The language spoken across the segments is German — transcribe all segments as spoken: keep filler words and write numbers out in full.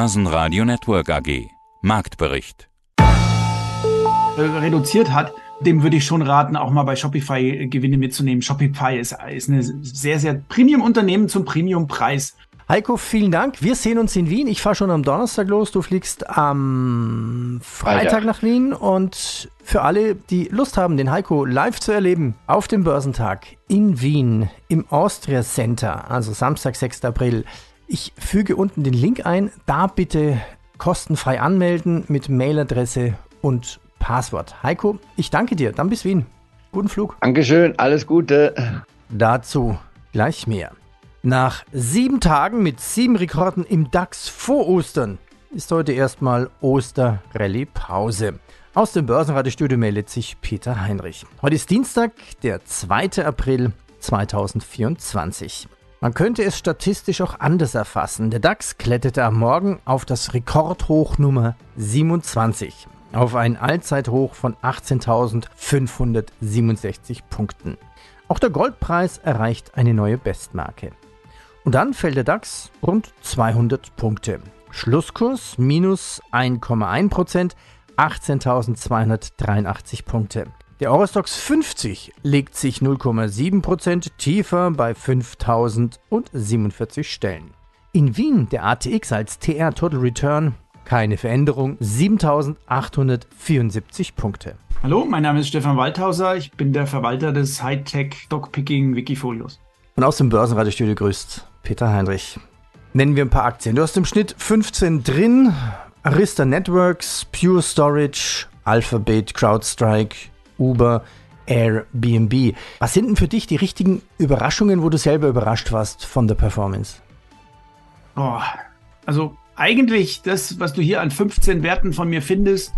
Börsenradio Network A G. Marktbericht. Reduziert hat, dem würde ich schon raten, auch mal bei Shopify Gewinne mitzunehmen. Shopify ist, ist ein sehr, sehr Premium-Unternehmen zum Premium-Preis. Heiko, vielen Dank. Wir sehen uns in Wien. Ich fahre schon am Donnerstag los. Du fliegst am Freitag nach Wien. Und für alle, die Lust haben, den Heiko live zu erleben, auf dem Börsentag in Wien im Austria Center, also Samstag, sechster April. Ich füge unten den Link ein. Da bitte kostenfrei anmelden mit Mailadresse und Passwort. Heiko, ich danke dir. Dann bis Wien. Guten Flug. Dankeschön. Alles Gute. Dazu gleich mehr. Nach sieben Tagen mit sieben Rekorden im DAX vor Ostern ist heute erstmal Oster-Rallye-Pause. Aus dem Börsenradiostudio meldet sich Peter Heinrich. Heute ist Dienstag, der zweiter April zweitausendvierundzwanzig. Man könnte es statistisch auch anders erfassen. Der DAX kletterte am Morgen auf das Rekordhoch Nummer siebenundzwanzig, auf ein Allzeithoch von achtzehntausendfünfhundertsiebenundsechzig Punkten. Auch der Goldpreis erreicht eine neue Bestmarke. Und dann fällt der DAX rund zweihundert Punkte. Schlusskurs minus eins Komma eins Prozent, achtzehntausendzweihundertdreiundachtzig Punkte. Der Eurostoxx fünfzig legt sich null Komma sieben Prozent tiefer bei fünftausendsiebenundvierzig Stellen. In Wien der A T X als T R Total Return, keine Veränderung, siebentausendachthundertvierundsiebzig Punkte. Hallo, mein Name ist Stefan Waldhauser. Ich bin der Verwalter des Hightech Stockpicking Wikifolios. Und aus dem Börsenradiostudio grüßt Peter Heinrich. Nennen wir ein paar Aktien. Du hast im Schnitt fünfzehn drin. Arista Networks, Pure Storage, Alphabet, CrowdStrike, Uber, Airbnb. Was sind denn für dich die richtigen Überraschungen, wo du selber überrascht warst von der Performance? Oh, also eigentlich das, was du hier an fünfzehn Werten von mir findest,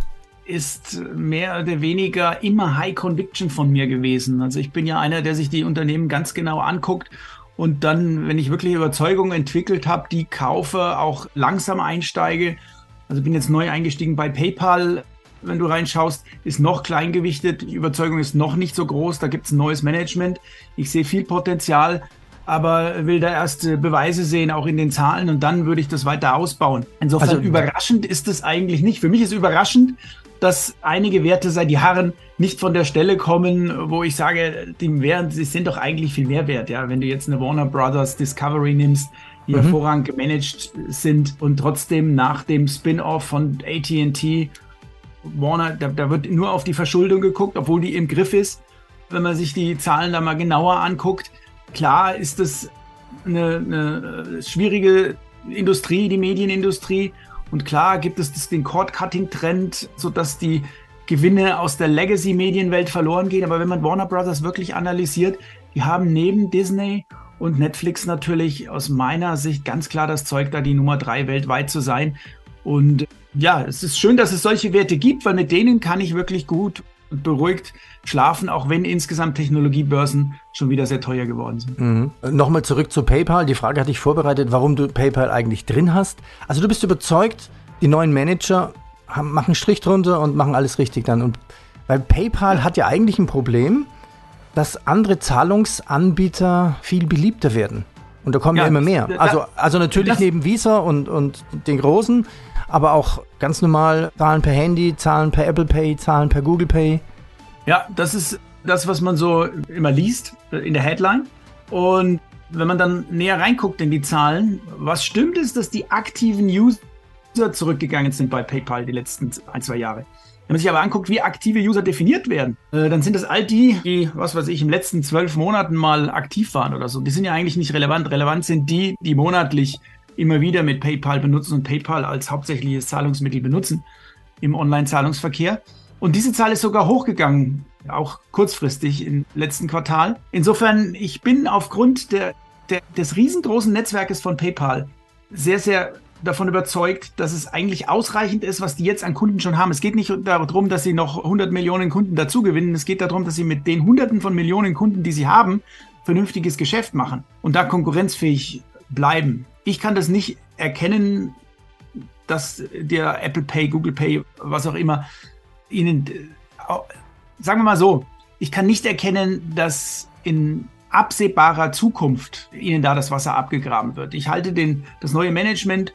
ist mehr oder weniger immer High Conviction von mir gewesen. Also ich bin ja einer, der sich die Unternehmen ganz genau anguckt und dann, wenn ich wirklich Überzeugung entwickelt habe, die kaufe, auch langsam einsteige. Also bin jetzt neu eingestiegen bei PayPal. Wenn du reinschaust, ist noch kleingewichtet. Die Überzeugung ist noch nicht so groß. Da gibt es ein neues Management. Ich sehe viel Potenzial, aber will da erst Beweise sehen, auch in den Zahlen. Und dann würde ich das weiter ausbauen. Insofern also, überraschend ist es eigentlich nicht. Für mich ist überraschend, dass einige Werte seit Jahren nicht von der Stelle kommen, wo ich sage, die, wären, die sind doch eigentlich viel mehr wert. Ja? Wenn du jetzt eine Warner Brothers Discovery nimmst, die mhm. hervorragend gemanagt sind und trotzdem nach dem Spin-off von A T and T, Warner, da, da wird nur auf die Verschuldung geguckt, obwohl die im Griff ist. Wenn man sich die Zahlen da mal genauer anguckt, klar ist das eine, eine schwierige Industrie, die Medienindustrie. Und klar gibt es das, den Cord-Cutting-Trend, sodass die Gewinne aus der Legacy-Medienwelt verloren gehen. Aber wenn man Warner Brothers wirklich analysiert, die haben neben Disney und Netflix natürlich aus meiner Sicht ganz klar das Zeug, da die Nummer drei weltweit zu sein. Und ja, es ist schön, dass es solche Werte gibt, weil mit denen kann ich wirklich gut und beruhigt schlafen, auch wenn insgesamt Technologiebörsen schon wieder sehr teuer geworden sind. Mhm. Nochmal zurück zu PayPal. Die Frage hatte ich vorbereitet, warum du PayPal eigentlich drin hast. Also du bist überzeugt, die neuen Manager haben, machen einen Strich drunter und machen alles richtig dann. Und weil PayPal ja. hat ja eigentlich ein Problem, dass andere Zahlungsanbieter viel beliebter werden. Und da kommen ja, ja immer mehr. Also, also natürlich das, neben Visa und, und den großen, aber auch ganz normal Zahlen per Handy, Zahlen per Apple Pay, Zahlen per Google Pay. Ja, das ist das, was man so immer liest in der Headline. Und wenn man dann näher reinguckt in die Zahlen, was stimmt ist, dass die aktiven User zurückgegangen sind bei PayPal die letzten ein, zwei Jahre. Wenn man sich aber anguckt, wie aktive User definiert werden, äh, dann sind das all die, die, was weiß ich, im letzten zwölf Monaten mal aktiv waren oder so. Die sind ja eigentlich nicht relevant. Relevant sind die, die monatlich immer wieder mit PayPal benutzen und PayPal als hauptsächliches Zahlungsmittel benutzen im Online-Zahlungsverkehr. Und diese Zahl ist sogar hochgegangen, auch kurzfristig im letzten Quartal. Insofern, ich bin aufgrund der, der, des riesengroßen Netzwerkes von PayPal sehr, sehr davon überzeugt, dass es eigentlich ausreichend ist, was die jetzt an Kunden schon haben. Es geht nicht darum, dass sie noch hundert Millionen Kunden dazu gewinnen. Es geht darum, dass sie mit den Hunderten von Millionen Kunden, die sie haben, vernünftiges Geschäft machen und da konkurrenzfähig bleiben. Ich kann das nicht erkennen, dass der Apple Pay, Google Pay, was auch immer, ihnen, sagen wir mal so, ich kann nicht erkennen, dass in absehbarer Zukunft ihnen da das Wasser abgegraben wird. Ich halte den, das neue Management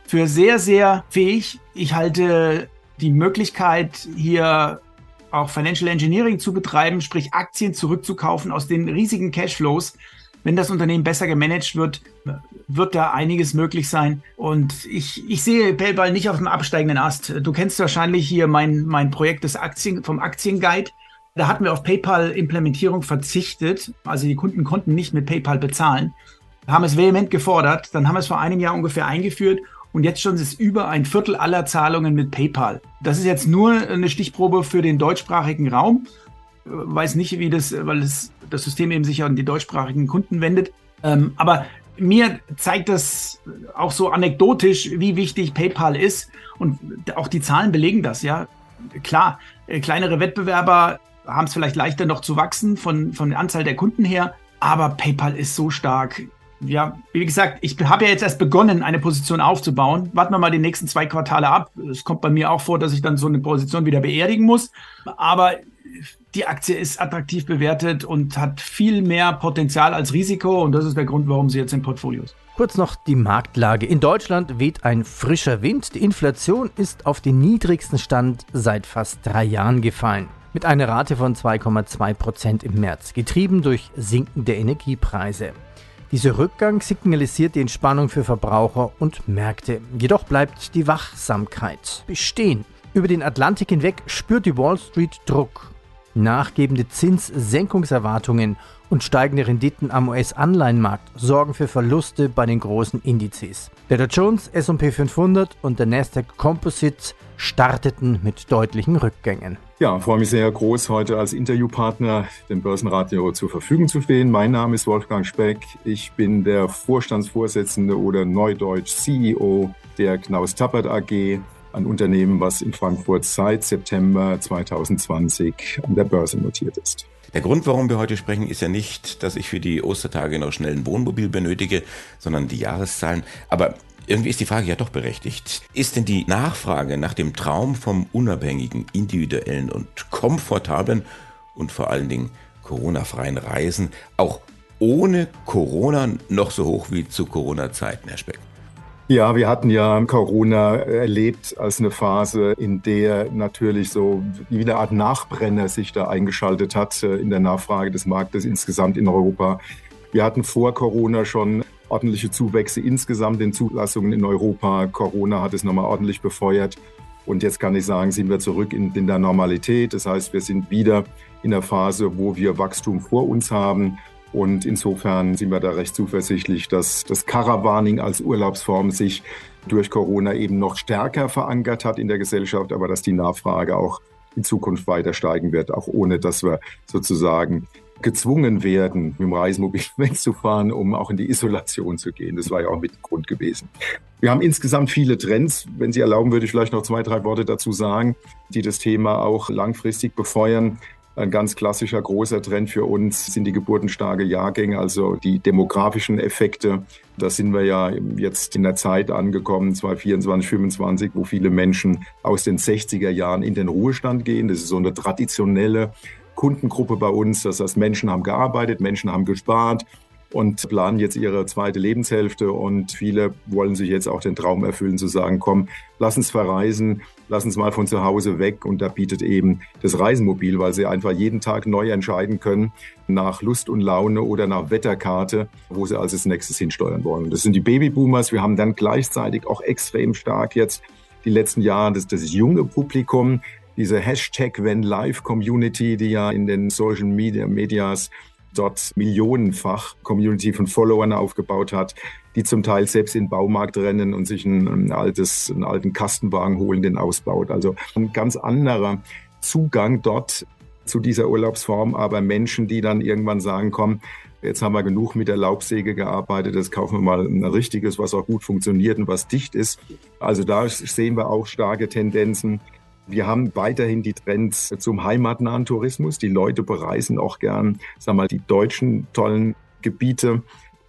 für sehr, sehr fähig. Ich halte die Möglichkeit, hier auch Financial Engineering zu betreiben, sprich Aktien zurückzukaufen aus den riesigen Cashflows. Wenn das Unternehmen besser gemanagt wird, wird da einiges möglich sein. Und ich, ich sehe PayPal nicht auf dem absteigenden Ast. Du kennst wahrscheinlich hier mein, mein Projekt des Aktien, vom Aktienguide. Da hatten wir auf PayPal-Implementierung verzichtet. Also die Kunden konnten nicht mit PayPal bezahlen. Wir haben es vehement gefordert. Dann haben wir es vor einem Jahr ungefähr eingeführt. Und jetzt schon ist über ein Viertel aller Zahlungen mit PayPal. Das ist jetzt nur eine Stichprobe für den deutschsprachigen Raum. Weiß nicht, wie das, weil es, das System eben sich an die deutschsprachigen Kunden wendet. Ähm, aber mir zeigt das auch so anekdotisch, wie wichtig PayPal ist. Und auch die Zahlen belegen das, ja. Klar, äh, kleinere Wettbewerber haben es vielleicht leichter noch zu wachsen von, von der Anzahl der Kunden her. Aber PayPal ist so stark. Ja, wie gesagt, ich habe ja jetzt erst begonnen, eine Position aufzubauen. Warten wir mal die nächsten zwei Quartale ab. Es kommt bei mir auch vor, dass ich dann so eine Position wieder beerdigen muss. Aber die Aktie ist attraktiv bewertet und hat viel mehr Potenzial als Risiko. Und das ist der Grund, warum sie jetzt im Portfolio ist. Kurz noch die Marktlage. In Deutschland weht ein frischer Wind. Die Inflation ist auf den niedrigsten Stand seit fast drei Jahren gefallen. Mit einer Rate von zwei Komma zwei Prozent im März, getrieben durch sinkende Energiepreise. Dieser Rückgang signalisiert die Entspannung für Verbraucher und Märkte. Jedoch bleibt die Wachsamkeit bestehen. Über den Atlantik hinweg spürt die Wall Street Druck. Nachgebende Zinssenkungserwartungen und steigende Renditen am U S-Anleihenmarkt sorgen für Verluste bei den großen Indizes. Der Dow Jones, S und P fünfhundert und der Nasdaq Composite starteten mit deutlichen Rückgängen. Ja, freue mich sehr groß, heute als Interviewpartner dem Börsenradio zur Verfügung zu stehen. Mein Name ist Wolfgang Speck. Ich bin der Vorstandsvorsitzende oder neudeutsch C E O der Knaus Tabbert A G, ein Unternehmen, was in Frankfurt seit September zwanzig zwanzig an der Börse notiert ist. Der Grund, warum wir heute sprechen, ist ja nicht, dass ich für die Ostertage noch schnell ein Wohnmobil benötige, sondern die Jahreszahlen. Aber irgendwie ist die Frage ja doch berechtigt. Ist denn die Nachfrage nach dem Traum vom unabhängigen, individuellen und komfortablen und vor allen Dingen Corona-freien Reisen auch ohne Corona noch so hoch wie zu Corona-Zeiten, Herr Speck? Ja, wir hatten ja Corona erlebt als eine Phase, in der natürlich so wie eine Art Nachbrenner sich da eingeschaltet hat in der Nachfrage des Marktes insgesamt in Europa. Wir hatten vor Corona schon ordentliche Zuwächse insgesamt in Zulassungen in Europa. Corona hat es nochmal ordentlich befeuert. Und jetzt kann ich sagen, sind wir zurück in, in der Normalität. Das heißt, wir sind wieder in der Phase, wo wir Wachstum vor uns haben. Und insofern sind wir da recht zuversichtlich, dass das Caravaning als Urlaubsform sich durch Corona eben noch stärker verankert hat in der Gesellschaft, aber dass die Nachfrage auch in Zukunft weiter steigen wird, auch ohne dass wir sozusagen gezwungen werden, mit dem Reisemobil wegzufahren, um auch in die Isolation zu gehen. Das war ja auch mit dem Grund gewesen. Wir haben insgesamt viele Trends. Wenn Sie erlauben, würde ich vielleicht noch zwei, drei Worte dazu sagen, die das Thema auch langfristig befeuern. Ein ganz klassischer großer Trend für uns sind die geburtenstarke Jahrgänge, also die demografischen Effekte. Da sind wir ja jetzt in der Zeit angekommen, zweitausendvierundzwanzig, fünfundzwanzig, wo viele Menschen aus den sechziger Jahren in den Ruhestand gehen. Das ist so eine traditionelle Kundengruppe bei uns. Das heißt, Menschen haben gearbeitet, Menschen haben gespart und planen jetzt ihre zweite Lebenshälfte. Und viele wollen sich jetzt auch den Traum erfüllen, zu sagen, komm, lass uns verreisen, lass uns mal von zu Hause weg. Und da bietet eben das Reisemobil, weil sie einfach jeden Tag neu entscheiden können, nach Lust und Laune oder nach Wetterkarte, wo sie als nächstes hinsteuern wollen. Das sind die Babyboomers. Wir haben dann gleichzeitig auch extrem stark jetzt die letzten Jahre das, das junge Publikum, diese Hashtag When Live Community, die ja in den Social Media Medias dort millionenfach Community von Followern aufgebaut hat, die zum Teil selbst in den Baumarkt rennen und sich ein, ein altes, einen alten Kastenwagen holen, den ausbaut. Also ein ganz anderer Zugang dort zu dieser Urlaubsform, aber Menschen, die dann irgendwann sagen, komm, jetzt haben wir genug mit der Laubsäge gearbeitet, jetzt kaufen wir mal ein richtiges, was auch gut funktioniert und was dicht ist. Also da sehen wir auch starke Tendenzen. Wir haben weiterhin die Trends zum heimatnahen Tourismus. Die Leute bereisen auch gern, sagen wir mal, die deutschen tollen Gebiete.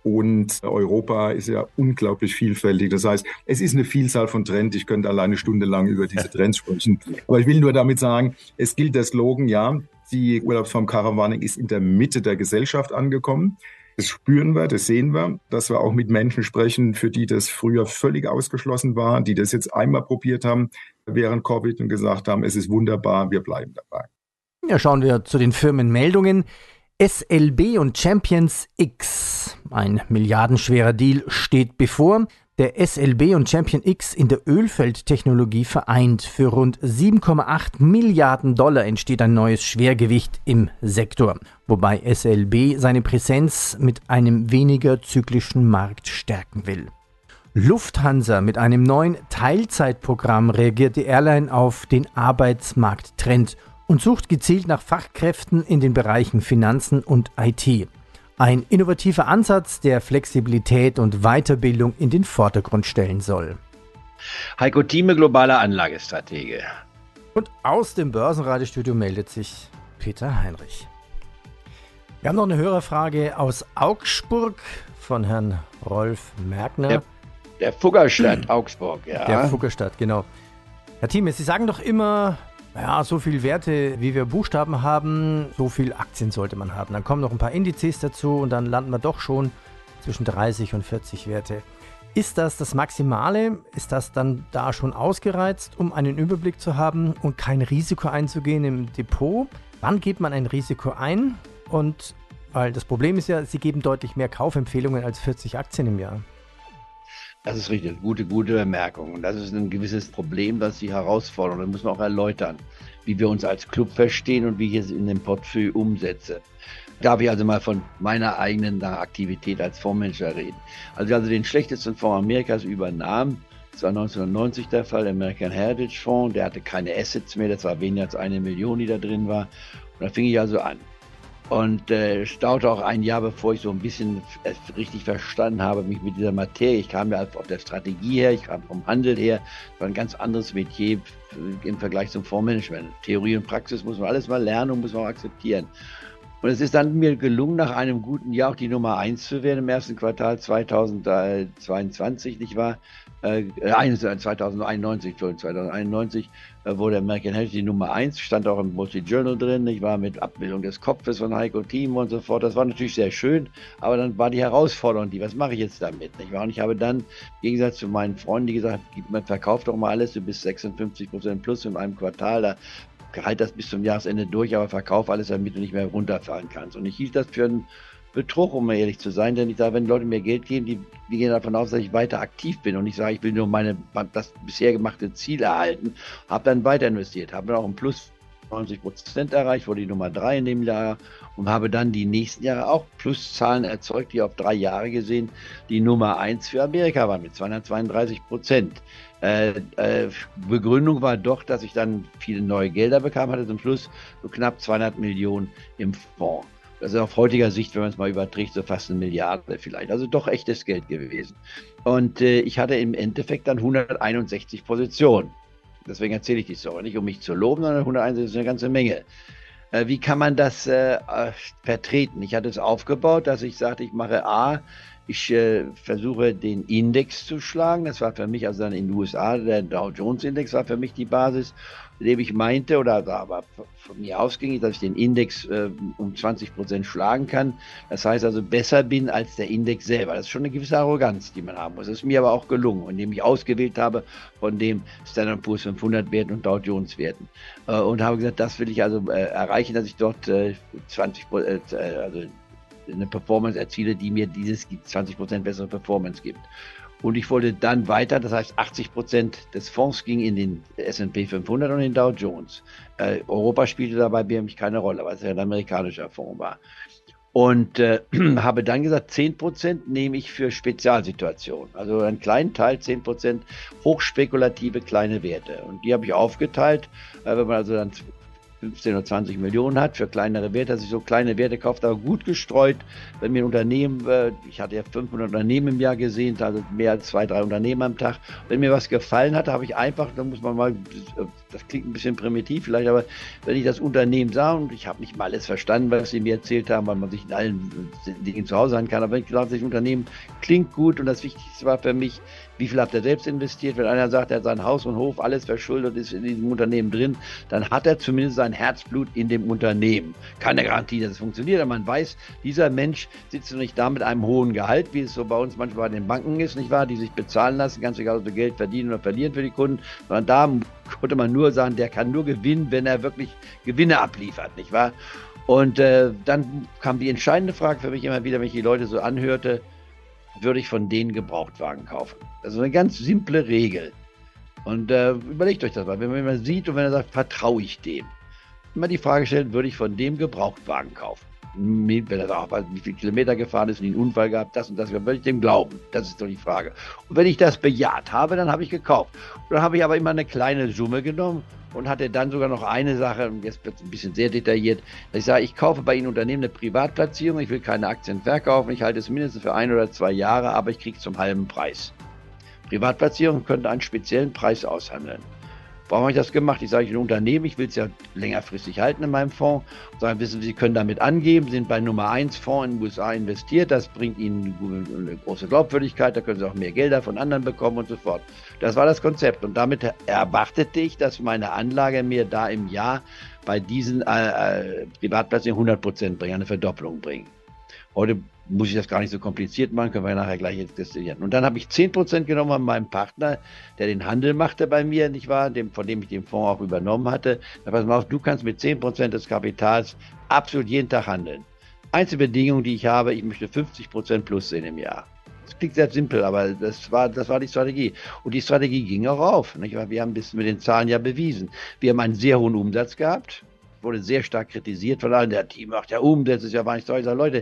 Und Europa ist ja unglaublich vielfältig. Das heißt, es ist eine Vielzahl von Trends. Ich könnte alleine stundenlang über diese Trends sprechen. Aber ich will nur damit sagen, es gilt der Slogan, ja, die Urlaubsform Caravaning ist in der Mitte der Gesellschaft angekommen. Das spüren wir, das sehen wir, dass wir auch mit Menschen sprechen, für die das früher völlig ausgeschlossen war, die das jetzt einmal probiert haben während Covid und gesagt haben, es ist wunderbar, wir bleiben dabei. Ja, schauen wir zu den Firmenmeldungen. S L B und Champions X. Ein milliardenschwerer Deal steht bevor. Der S L B und Champion X in der Ölfeldtechnologie vereint. Für rund sieben Komma acht Milliarden Dollar entsteht ein neues Schwergewicht im Sektor, wobei S L B seine Präsenz mit einem weniger zyklischen Markt stärken will. Lufthansa mit einem neuen Teilzeitprogramm reagiert die Airline auf den Arbeitsmarkttrend und sucht gezielt nach Fachkräften in den Bereichen Finanzen und I T. Ein innovativer Ansatz, der Flexibilität und Weiterbildung in den Vordergrund stellen soll. Heiko Thieme, globaler Anlagestratege. Und aus dem Börsenradiostudio meldet sich Peter Heinrich. Wir haben noch eine Hörerfrage aus Augsburg von Herrn Rolf Merkner. Der, der Fuggerstadt Augsburg, ja. Der Fuggerstadt, genau. Herr Thieme, Sie sagen doch immer, ja, so viel Werte, wie wir Buchstaben haben, so viel Aktien sollte man haben. Dann kommen noch ein paar Indizes dazu und dann landen wir doch schon zwischen dreißig und vierzig Werte. Ist das das Maximale? Ist das dann da schon ausgereizt, um einen Überblick zu haben und kein Risiko einzugehen im Depot? Wann geht man ein Risiko ein? Und weil das Problem ist ja, Sie geben deutlich mehr Kaufempfehlungen als vierzig Aktien im Jahr. Das ist richtig, gute, gute Bemerkung. Und das ist ein gewisses Problem, das Sie herausfordern. Das müssen wir auch erläutern, wie wir uns als Club verstehen und wie ich es in dem Portfolio umsetze. Darf ich also mal von meiner eigenen Aktivität als Fondsmanager reden. Als ich also den schlechtesten Fonds Amerikas übernahm, das war neunzehnhundertneunzig der Fall, der American Heritage Fonds, der hatte keine Assets mehr, das war weniger als eine Million, die da drin war. Und da fing ich also an. Und äh, es dauerte auch ein Jahr, bevor ich so ein bisschen äh, richtig verstanden habe, mich mit dieser Materie. Ich kam ja auf der Strategie her, ich kam vom Handel her. Das war ein ganz anderes Metier im Vergleich zum Fondsmanagement. Theorie und Praxis muss man alles mal lernen und muss man auch akzeptieren. Und es ist dann mir gelungen, nach einem guten Jahr auch die Nummer eins zu werden im ersten Quartal zweitausendzweiundzwanzig, nicht wahr? Äh, zweitausendeinundneunzig, Entschuldigung, zweitausendeinundneunzig äh, wurde American Heritage die Nummer eins, stand auch im Wall Street Journal drin, ich war mit Abbildung des Kopfes von Heiko Thieme und so fort. Das war natürlich sehr schön, aber dann war die Herausforderung, die, was mache ich jetzt damit, nicht wahr? Und ich habe dann, im Gegensatz zu meinen Freunden, die gesagt haben, verkauf doch mal alles, du bist sechsundfünfzig Prozent plus in einem Quartal, da halt das bis zum Jahresende durch, aber verkauf alles, damit du nicht mehr runterfahren kannst. Und ich hielt das für einen Betrug, um mal ehrlich zu sein, denn ich sage, wenn Leute mir Geld geben, die, die gehen davon aus, dass ich weiter aktiv bin und ich sage, ich will nur meine, das bisher gemachte Ziel erhalten, habe dann weiter investiert, habe dann auch ein Plus neunzig Prozent erreicht, wurde die Nummer drei in dem Jahr und habe dann die nächsten Jahre auch Pluszahlen erzeugt, die auf drei Jahre gesehen die Nummer eins für Amerika war mit zweihundertzweiunddreißig Prozent. Äh, äh, Begründung war doch, dass ich dann viele neue Gelder bekam, hatte zum Schluss so knapp zweihundert Millionen im Fonds. Das ist auf heutiger Sicht, wenn man es mal überträgt, so fast eine Milliarde vielleicht. Also doch echtes Geld gewesen. Und äh, ich hatte im Endeffekt dann hunderteinundsechzig Positionen. Deswegen erzähle ich die Story. Nicht um mich zu loben, sondern hunderteinundsechzig ist eine ganze Menge. Äh, wie kann man das äh, vertreten? Ich hatte es aufgebaut, dass ich sagte, ich mache A, ich äh, versuche den Index zu schlagen. Das war für mich, also dann in den U S A, der Dow Jones Index war für mich die Basis, indem ich meinte, oder aber von mir ausging, dass ich den Index äh, um zwanzig Prozent schlagen kann. Das heißt also, besser bin als der Index selber. Das ist schon eine gewisse Arroganz, die man haben muss. Das ist mir aber auch gelungen, indem ich ausgewählt habe von dem Standard and Poor's fünfhundert Werten und Dow Jones Werten. Äh, und habe gesagt, das will ich also äh, erreichen, dass ich dort äh, zwanzig Prozent, äh, also eine Performance erziele, die mir dieses zwanzig Prozent bessere Performance gibt. Und ich wollte dann weiter, das heißt achtzig Prozent des Fonds ging in den S and P fünfhundert und in den Dow Jones. Äh, Europa spielte dabei für mich keine Rolle, weil es ja ein amerikanischer Fonds war. Und äh, habe dann gesagt, zehn Prozent nehme ich für Spezialsituationen. Also einen kleinen Teil, zehn Prozent hochspekulative kleine Werte. Und die habe ich aufgeteilt, äh, wenn man also dann fünfzehn oder zwanzig Millionen hat für kleinere Werte, dass ich so kleine Werte kauft, aber gut gestreut. Wenn mir ein Unternehmen, ich hatte ja fünfhundert Unternehmen im Jahr gesehen, also mehr als zwei, drei Unternehmen am Tag. Wenn mir was gefallen hat, habe ich einfach, da muss man mal, das klingt ein bisschen primitiv vielleicht, aber wenn ich das Unternehmen sah und ich habe nicht mal alles verstanden, was sie mir erzählt haben, weil man sich in allen Dingen zu Hause sein kann, aber wenn ich gesagt habe, das Unternehmen klingt gut und das Wichtigste war für mich, wie viel hat er selbst investiert? Wenn einer sagt, er hat sein Haus und Hof, alles verschuldet, ist in diesem Unternehmen drin, dann hat er zumindest seinen sein Herzblut in dem Unternehmen. Keine Garantie, dass es funktioniert, aber man weiß, dieser Mensch sitzt nicht da mit einem hohen Gehalt, wie es so bei uns manchmal bei den Banken ist, nicht wahr, die sich bezahlen lassen, ganz egal, ob sie Geld verdienen oder verlieren für die Kunden, sondern da konnte man nur sagen, der kann nur gewinnen, wenn er wirklich Gewinne abliefert, nicht wahr? Und äh, dann kam die entscheidende Frage für mich immer wieder, wenn ich die Leute so anhörte, würde ich von denen Gebrauchtwagen kaufen? Also eine ganz simple Regel. Und äh, überlegt euch das mal, wenn man mal sieht und wenn er sagt, vertraue ich dem? Immer die Frage stellen, würde ich von dem Gebrauchtwagen kaufen? Wenn er sagt, wie viele Kilometer gefahren ist, einen Unfall gehabt, das und das, würde ich dem glauben? Das ist doch die Frage. Und wenn ich das bejaht habe, dann habe ich gekauft. Und dann habe ich aber immer eine kleine Summe genommen und hatte dann sogar noch eine Sache, und jetzt wird es ein bisschen sehr detailliert, dass ich sage, ich kaufe bei Ihnen Unternehmen eine Privatplatzierung, ich will keine Aktien verkaufen, ich halte es mindestens für ein oder zwei Jahre, aber ich kriege es zum halben Preis. Privatplatzierung könnte einen speziellen Preis aushandeln. Warum habe ich das gemacht? Ich sage, ich bin ein Unternehmen, ich will es ja längerfristig halten in meinem Fonds. Sagen, wissen Sie, Sie können damit angeben, sind bei Nummer eins Fonds in den U S A investiert, das bringt Ihnen eine große Glaubwürdigkeit, da können Sie auch mehr Gelder von anderen bekommen und so fort. Das war das Konzept und damit erwartete ich, dass meine Anlage mir da im Jahr bei diesen äh, äh, Privatplatzierungen hundert Prozent bringen, eine Verdopplung bringen. Heute muss ich das gar nicht so kompliziert machen, können wir nachher gleich jetzt destillieren. Und dann habe ich zehn Prozent genommen an meinem Partner, der den Handel machte bei mir, nicht wahr, dem, von dem ich den Fonds auch übernommen hatte. Da pass mal auf, du kannst mit zehn Prozent des Kapitals absolut jeden Tag handeln. Einzige Bedingung, die ich habe, ich möchte fünfzig Prozent plus sehen im Jahr. Das klingt sehr simpel, aber das war, das war die Strategie. Und die Strategie ging auch auf. Nicht wahr? Wir haben das mit den Zahlen ja bewiesen. Wir haben einen sehr hohen Umsatz gehabt. Wurde sehr stark kritisiert von allen, der Team macht ja Umsätze, ist ja gar nicht so. Ich sage, Leute,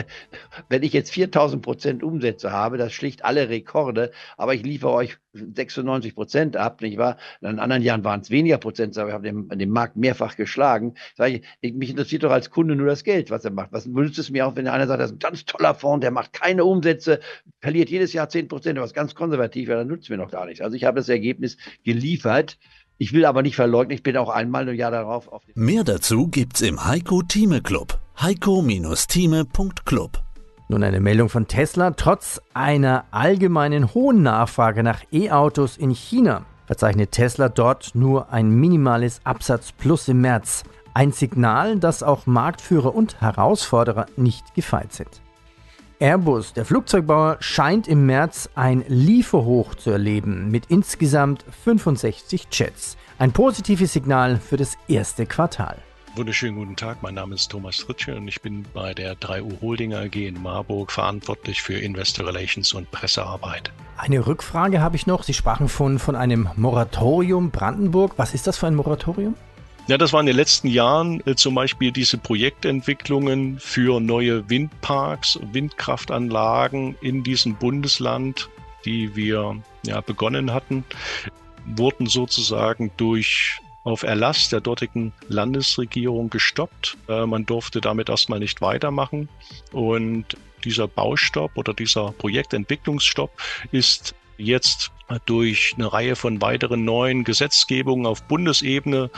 wenn ich jetzt viertausend Prozent Umsätze habe, das schlicht alle Rekorde, aber ich liefere euch sechsundneunzig Prozent ab, nicht wahr? In anderen Jahren waren es weniger Prozent, aber ich habe den, den Markt mehrfach geschlagen. Sage ich, mich interessiert doch als Kunde nur das Geld, was er macht. Was nützt es mir auch, wenn einer sagt, das ist ein ganz toller Fonds, der macht keine Umsätze, verliert jedes Jahr zehn Prozent, der ist ganz konservativ, ja, dann nützt mir noch gar nichts. Also ich habe das Ergebnis geliefert. Ich will aber nicht verleugnen, ich bin auch einmal im Jahr darauf auf. Mehr dazu gibt's im Heiko Thieme Club. heiko Thieme Punkt club. Nun eine Meldung von Tesla. Trotz einer allgemeinen hohen Nachfrage nach E-Autos in China verzeichnet Tesla dort nur ein minimales Absatzplus im März. Ein Signal, dass auch Marktführer und Herausforderer nicht gefeit sind. Airbus, der Flugzeugbauer, scheint im März ein Lieferhoch zu erleben mit insgesamt fünfundsechzig Jets. Ein positives Signal für das erste Quartal. Wunderschönen guten Tag, mein Name ist Thomas Tritsche und ich bin bei der drei U Holding A G in Marburg verantwortlich für Investor Relations und Pressearbeit. Eine Rückfrage habe ich noch. Sie sprachen von, von einem Moratorium Brandenburg. Was ist das für ein Moratorium? Ja, das waren in den letzten Jahren äh, zum Beispiel diese Projektentwicklungen für neue Windparks, Windkraftanlagen in diesem Bundesland, die wir ja begonnen hatten, wurden sozusagen durch auf Erlass der dortigen Landesregierung gestoppt. Äh, man durfte damit erstmal nicht weitermachen und dieser Baustopp oder dieser Projektentwicklungsstopp ist jetzt durch eine Reihe von weiteren neuen Gesetzgebungen auf Bundesebene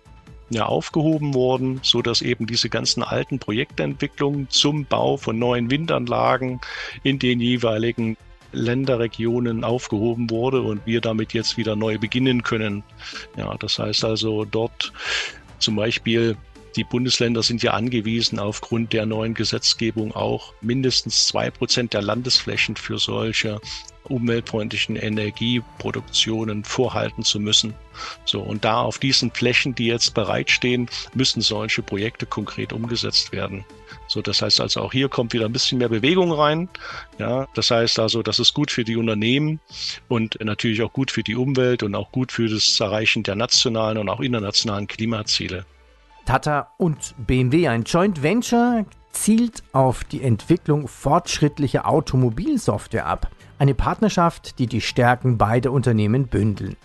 ja aufgehoben worden, so dass eben diese ganzen alten Projektentwicklungen zum Bau von neuen Windanlagen in den jeweiligen Länderregionen aufgehoben wurde und wir damit jetzt wieder neu beginnen können. Ja, das heißt also dort zum Beispiel die Bundesländer sind ja angewiesen, aufgrund der neuen Gesetzgebung auch mindestens zwei Prozent der Landesflächen für solche umweltfreundlichen Energieproduktionen vorhalten zu müssen. So, und da auf diesen Flächen, die jetzt bereitstehen, müssen solche Projekte konkret umgesetzt werden. So, das heißt also auch hier kommt wieder ein bisschen mehr Bewegung rein. Ja, das heißt also, das ist gut für die Unternehmen und natürlich auch gut für die Umwelt und auch gut für das Erreichen der nationalen und auch internationalen Klimaziele. Tata und B M W, ein Joint Venture, zielt auf die Entwicklung fortschrittlicher Automobilsoftware ab. Eine Partnerschaft, die die Stärken beider Unternehmen bündeln.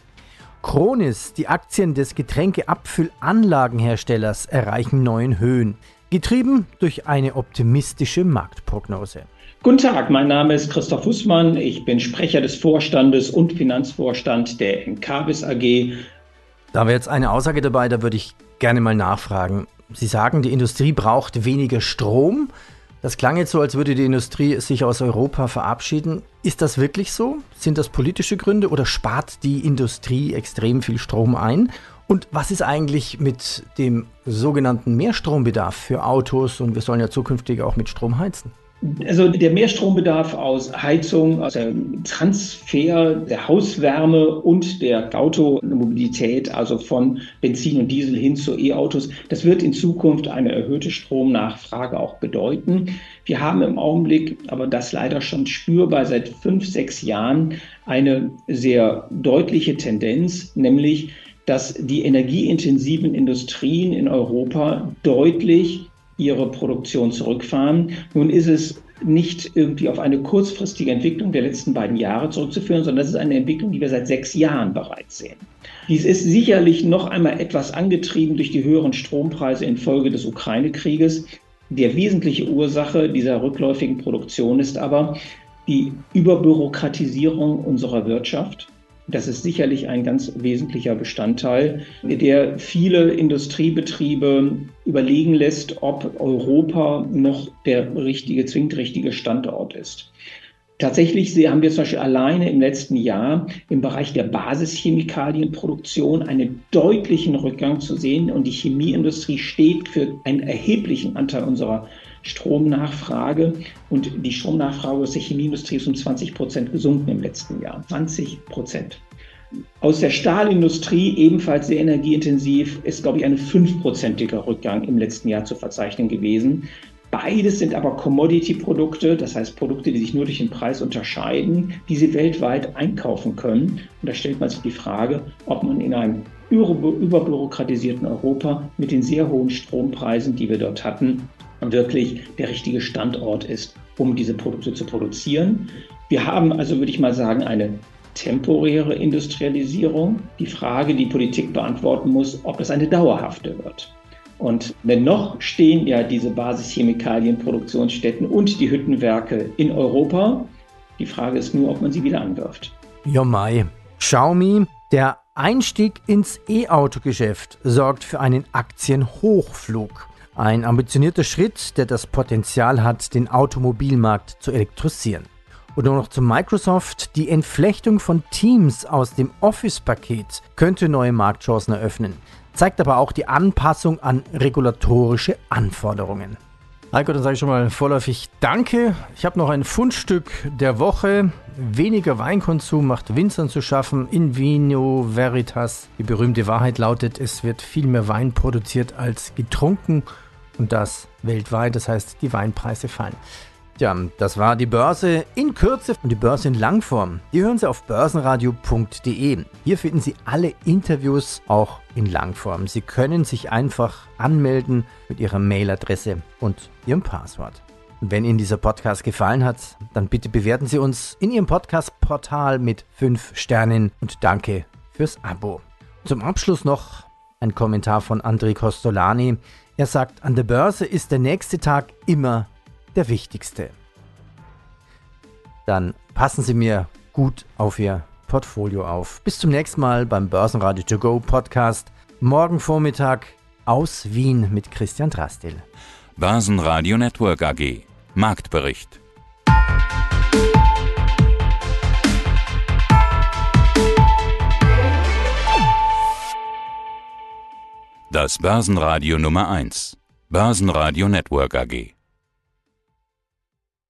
Kronis, die Aktien des Getränkeabfüllanlagenherstellers, erreichen neuen Höhen, getrieben durch eine optimistische Marktprognose. Guten Tag, mein Name ist Christoph Hußmann, ich bin Sprecher des Vorstandes und Finanzvorstand der Encavis A G. Da wäre jetzt eine Aussage dabei, da würde ich gerne mal nachfragen. Sie sagen, die Industrie braucht weniger Strom. Das klang jetzt so, als würde die Industrie sich aus Europa verabschieden. Ist das wirklich so? Sind das politische Gründe oder spart die Industrie extrem viel Strom ein? Und was ist eigentlich mit dem sogenannten Mehrstrombedarf für Autos? Und wir sollen ja zukünftig auch mit Strom heizen. Also der Mehrstrombedarf aus Heizung, aus dem Transfer der Hauswärme und der Automobilität, also von Benzin und Diesel hin zu E-Autos, das wird in Zukunft eine erhöhte Stromnachfrage auch bedeuten. Wir haben im Augenblick, aber das leider schon spürbar seit fünf, sechs Jahren, eine sehr deutliche Tendenz, nämlich dass die energieintensiven Industrien in Europa deutlich ihre Produktion zurückfahren. Nun ist es nicht irgendwie auf eine kurzfristige Entwicklung der letzten beiden Jahre zurückzuführen, sondern das ist eine Entwicklung, die wir seit sechs Jahren bereits sehen. Dies ist sicherlich noch einmal etwas angetrieben durch die höheren Strompreise infolge des Ukraine-Krieges. Die wesentliche Ursache dieser rückläufigen Produktion ist aber die Überbürokratisierung unserer Wirtschaft. Das ist sicherlich ein ganz wesentlicher Bestandteil, der viele Industriebetriebe überlegen lässt, ob Europa noch der richtige, zwingend richtige Standort ist. Tatsächlich haben wir zum Beispiel alleine im letzten Jahr im Bereich der Basischemikalienproduktion einen deutlichen Rückgang zu sehen. Und die Chemieindustrie steht für einen erheblichen Anteil unserer Stromnachfrage. Und die Stromnachfrage aus der Chemieindustrie ist um zwanzig Prozent gesunken im letzten Jahr. zwanzig Prozent. Aus der Stahlindustrie, ebenfalls sehr energieintensiv, ist, glaube ich, ein fünfprozentiger Rückgang im letzten Jahr zu verzeichnen gewesen. Beides sind aber Commodity-Produkte, das heißt Produkte, die sich nur durch den Preis unterscheiden, die Sie weltweit einkaufen können. Und da stellt man sich die Frage, ob man in einem überbürokratisierten Europa mit den sehr hohen Strompreisen, die wir dort hatten, wirklich der richtige Standort ist, um diese Produkte zu produzieren. Wir haben also, würde ich mal sagen, eine temporäre Industrialisierung. Die Frage, die Politik beantworten muss, ob es eine dauerhafte wird. Und dennoch stehen ja diese Basischemikalienproduktionsstätten und die Hüttenwerke in Europa. Die Frage ist nur, ob man sie wieder anwirft. Ja, mei. Xiaomi, der Einstieg ins E-Auto-Geschäft sorgt für einen Aktienhochflug. Ein ambitionierter Schritt, der das Potenzial hat, den Automobilmarkt zu elektrisieren. Und nur noch zu Microsoft. Die Entflechtung von Teams aus dem Office-Paket könnte neue Marktchancen eröffnen, zeigt aber auch die Anpassung an regulatorische Anforderungen. Heiko, dann sage ich schon mal vorläufig Danke. Ich habe noch ein Fundstück der Woche. Weniger Weinkonsum macht Winzern zu schaffen. In vino veritas. Die berühmte Wahrheit lautet, es wird viel mehr Wein produziert als getrunken. Und das weltweit. Das heißt, die Weinpreise fallen. Ja, das war die Börse in Kürze und die Börse in Langform. Die hören Sie auf börsenradio punkt de. Hier finden Sie alle Interviews auch in Langform. Sie können sich einfach anmelden mit Ihrer Mailadresse und Ihrem Passwort. Und wenn Ihnen dieser Podcast gefallen hat, dann bitte bewerten Sie uns in Ihrem Podcast-Portal mit fünf Sternen und danke fürs Abo. Zum Abschluss noch ein Kommentar von André Costolani. Er sagt, an der Börse ist der nächste Tag immer der wichtigste. Dann passen Sie mir gut auf Ihr Portfolio auf. Bis zum nächsten Mal beim Börsenradio To Go Podcast. Morgen Vormittag aus Wien mit Christian Drastil. Börsenradio Network A G. Marktbericht. Das Börsenradio Nummer eins. Börsenradio Network A G.